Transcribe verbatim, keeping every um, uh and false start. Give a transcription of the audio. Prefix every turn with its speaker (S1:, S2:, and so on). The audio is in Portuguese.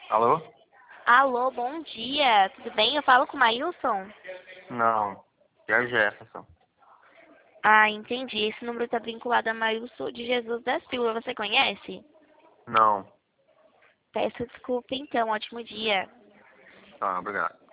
S1: Alô?
S2: Alô, bom dia. Tudo bem? Eu falo com o Maílson?
S1: Não. E a Jefferson?
S2: Ah, entendi. Esse número está vinculado a Maílson de Jesus da Silva. Você conhece?
S1: Não.
S2: Peço desculpa então. Ótimo dia.
S1: Tá, obrigado.